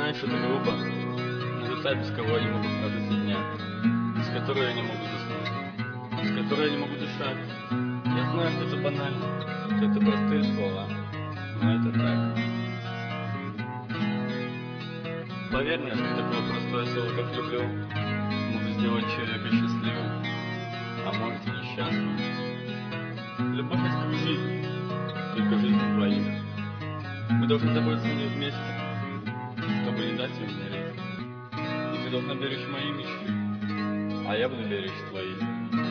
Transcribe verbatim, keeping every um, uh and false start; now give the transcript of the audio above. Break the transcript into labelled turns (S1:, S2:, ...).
S1: знаешь, это глупо, но та, без кого я не могу прожить и дня, без которой я не могу заснуть, без которой я не могу дышать. Я знаю, что это банально, что это простые слова, но это так. Поверь мне, что такое простое слово, как люблю, может сделать человека счастливым, а может и несчастным. Любовь — это как жизнь, только жизнь двоих. Мы должны заботиться о ней вместе, чтобы не дать ей умереть. И ты должна беречь мои мечты, а я буду беречь твои.